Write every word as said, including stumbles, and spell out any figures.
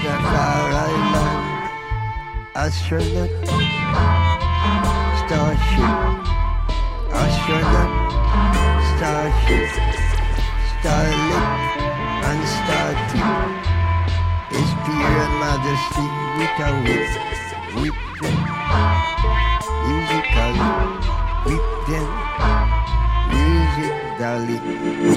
Rastafari Island, astronaut, starship, astronaut, starship, starlit and starting. His peer and majesty with a whip, whip them, musically, whip them, musically.